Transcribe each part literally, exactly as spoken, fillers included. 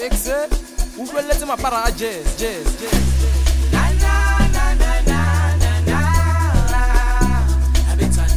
Exe, o utlwelletse mapara a jazz, jazz, jazz. Na na na na na na na. Abetsana.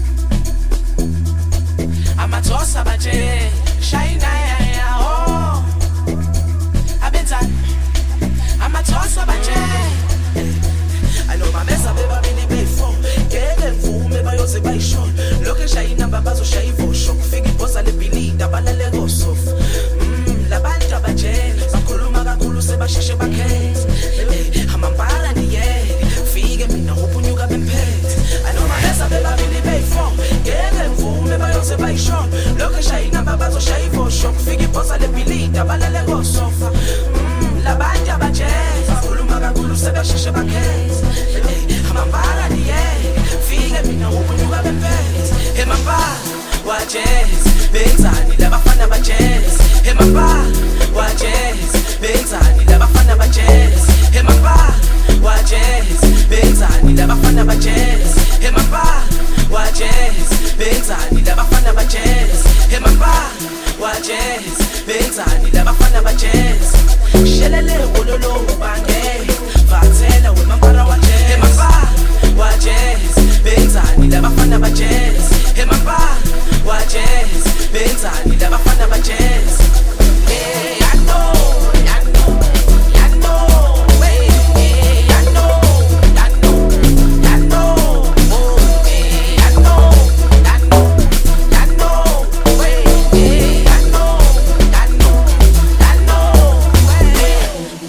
Amathosa baje, shayina ya ya oh. Abetsana. Amathosa baje. I know my mess up ever been before. Ngeke mvume bayose bayishona. Lokho shayina babazo shayivo shock. Fika ibosa lebhilida balale kosofa. Mm, labantu abaje. Bakhuluma kakhulu sebasheshe bakhethe. Eh, amampara niyeke. Fike mina upunyuka bemphethe. I know my mess up ever been before. Ngeke mvume bayose bayishona. Lokho shayina babazo shayivo shock. Fika ibosa lebhilida balale kosofa. Mm, labantu abaje. Bakhuluma kakhulu sebasheshe bakhethe. Amambala niyeke, fike mina upunyuka bemphethe. Hey mamba, wa jazz, benzani labafana ba jazz. Hey mamba, wa jazz, benzani labafana ba jazz. Hey mamba, wa jazz, benzani labafana ba jazz. Hey mamba, wa jazz, benzani labafana ba jazz. Hey mamba, wa jazz, benzani labafana ba jazz. Shelele wololo bange, vatsela we mambara wa jazz. Hey mamba, wa jazz, benzani labafana ba jazz. Hey mamba, wa jazz, benzani labafana ba jazz. Hey, I know, I know, I know, hey, hey, I know, I know, I know, oh, hey, I know, I know, I know, hey, hey, I know, I know, I know, hey.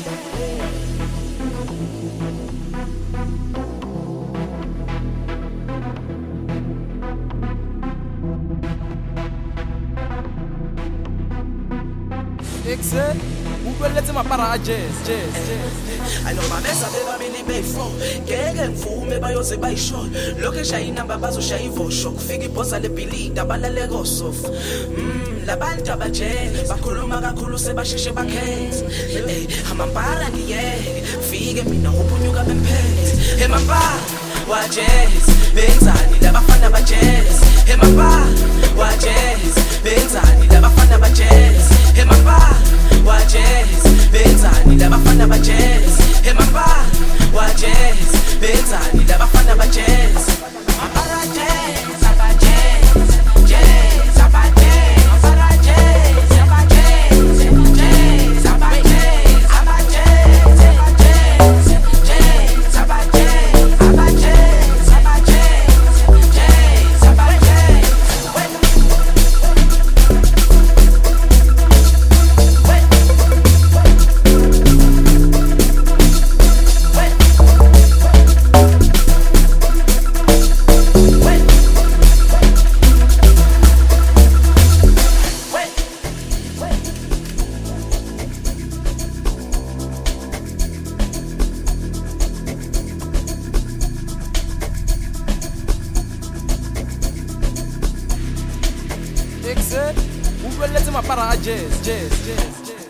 Exe, o utlwelletse mapara a jazz, jazz, jazz. I know my mess up ever been before. Ngeke mvume bayose bayishona. Lokho shayina babazo shayivo shock. Fika ibosa lebhilida balale kosofa. Mm, labantu abaje bakhuluma kakhulu sebasheshe bakhethe. Eh, amampara niyeke. Fike mina upunyuka bemphethe. Hey mamba, wa jazz, benzani labafana ba jazz. Hey mamba, wa jazz, benzani labafana ba jazz. Hey mamba, wa jazz, benzani labafana ba jazz. Hey mamba, wa jazz, benzani labafana ba jazz. Mambara jazz, aba jazz, jazz, aba jazz, mambara jazz, aba jazz, jazz, aba jazz, aba jazz, aba jazz, jazz, aba jazz, aba jazz, aba jazz, jazz, aba jazz. Exe, o utlwelletse mapara a jazz, jazz, jazz, jazz.